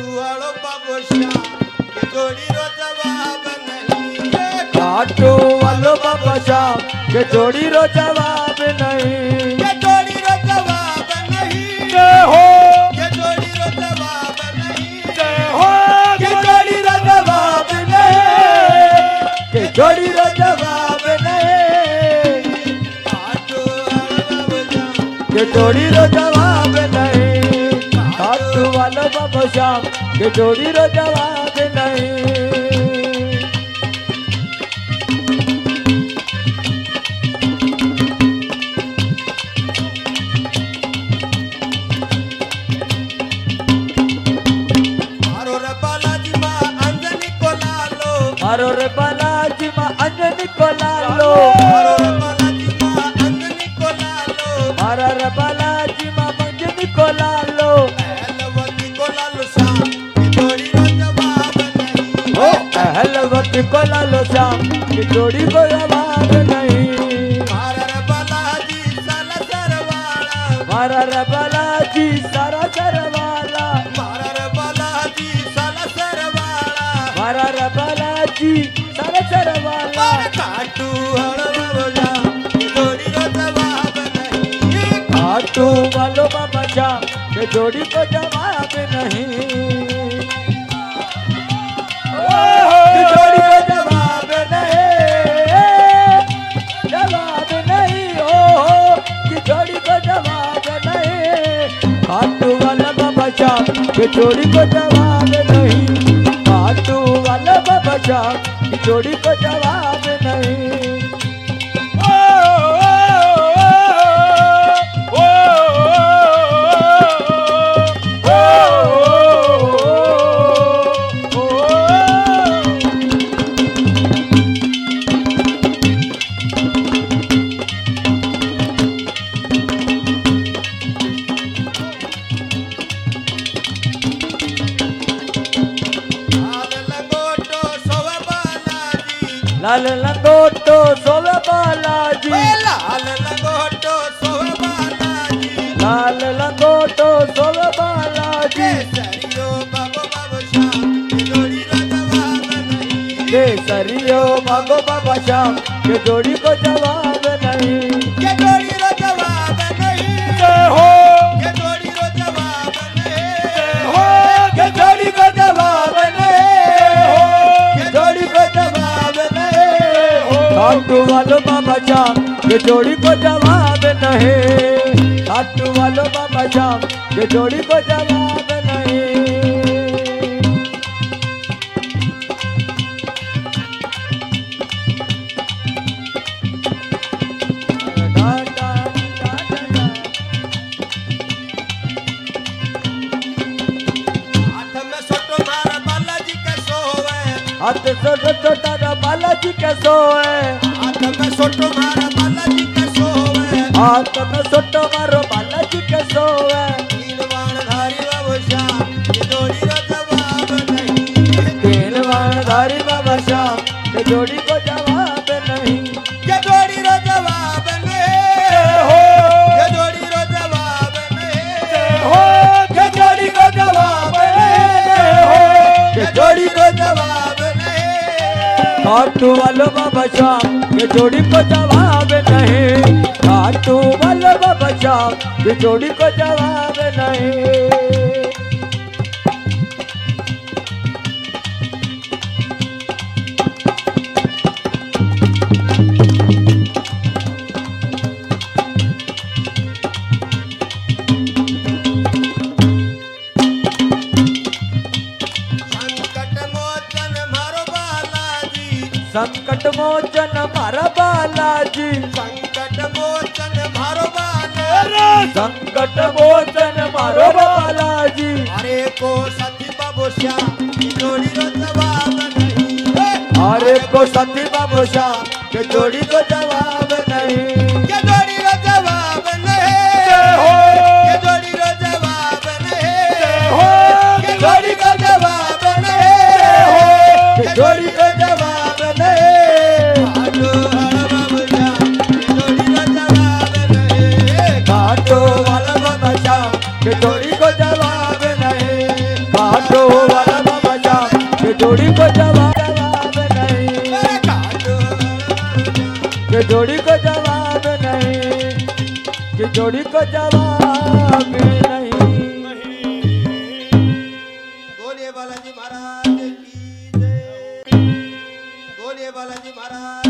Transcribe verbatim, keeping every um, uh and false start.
वालो बाबू श्याम के जोड़ी रो जवाब नहीं। खाटू वालो बाबा श्याम के जोड़ी रो जवाब नहीं। के जोड़ी रो जवाब नहीं। जय हो के जोड़ी रो जवाब नहीं। जय हो के जोड़ी रो जवाब नहीं। के जोड़ी रो जवाब नहीं। खाटू वालो बाबू श्याम के जोड़ी रो जवाब नहीं। खाटू वालो बाबा श्याम के जोड़ी रो जवाब नहीं। मारो रे बालाजी माँ अंजनी को लालो। मारो रे बालाजी माँ अंजनी को लालो। मारो रे बालाजी माँ अंजनी को लालो। मारा रे बालाजी माँ अंजनी को लालो। पहलवती को लालो श्याम की जोड़ी रो जवाब नहीं। ओ अहलवती को लालो श्याम की जोड़ी को जवाब नहीं। मारा रे बालाजी साला सरवाला। मारा रे बालाजी सारा सरवाला। मारा रे बालाजी साला सरवाला। मारा रे बालाजी सारा सरवाला। और खाटू हड़ बाबा की जोड़ी रो जवाब नहीं। खाटू वालो बाबा श्याम के जोड़ी को जवाब नहीं। की जोड़ी को जवाब नहीं। जवाब नहीं हो की जोड़ी को जवाब नहीं। खाटू वाला बाबा श्याम की जोड़ी को जवाब नहीं। खाटू वाला बाबा श्याम की जोड़ी को जवाब नहीं। लाल लंगोटो सोवे बालाजी। लाल लंगोटो सोवे बालाजी। लाल लाल लंगोटो सोवे बालाजी। लंगोटो सोवे बालाजी। केसरियो बाबू बाबू श्याम की जोड़ी रो जवाब नहीं। केसरियो भागो बाबा श्याम के जोड़ी को जवाब नहीं। के जोड़ी रो जवाब नहीं। जय हो के जोड़ी रो जवाब नहीं। जय हो के जोड़ी को जवाब नहीं। के जोड़ी को जवाब नहीं। खाटू वालो बाबा श्याम के जोड़ी को जवाब नहीं। खाटू वालो बाबा श्याम के जोड़ी को जवाब नहीं। हाथ में सोटो मारा बालाजी के सोवे। हाथ से छोटा बालाजी के सोए। हाथ में सोटो मारा बालाजी के सोवे। हाथ में सोटो मारो बालाजी के सोए। तीन बाण धारी बाबू श्याम की जोड़ी रो जवाब नहीं। तीन बाणधारी बाबा श्याम के जोड़ी को जवाब नहीं। के जोड़ी रो जवाब नहीं। हो के जोड़ी रो जवाब नहीं। हो के जोड़ी को जवाब नहीं। हो के जोड़ी को जवाब नहीं। खाटू वालो बाबा श्याम के जोड़ी को जवाब नहीं। खाटू वालो बाबा श्याम के जोड़ी को जवाब नहीं। संकट मोचन मारो बालाजी। संकट मोचन मारा बालाजी। संकट मोचन मारो बालाजी। संकट मोचन मारो बालाजी। अरे को सती बाबू श्याम की जोड़ी रो जवाब नहीं। अरे को सती बाबू श्याम के जोड़ी को जवाब नहीं। के जोड़ी रो जवाब नहीं। हो के जोड़ी रो जवाब नहीं। हो के जोड़ी रो जवाब नहीं। के जोड़ी को जवाब नहीं। खाटू वाला बाबू श्याम की जोड़ी रो जवाब नहीं। खाटू वाला बाबा श्याम के जोड़ी को जवाब नहीं। खाटू जोड़ी को जवाब जवाब नहीं, मेरे काटो कि जोड़ी को जवाब नहीं, कि जोड़ी को जवाब नहीं। बोलिए बालाजी महाराज की जय, बोलिए बालाजी महाराज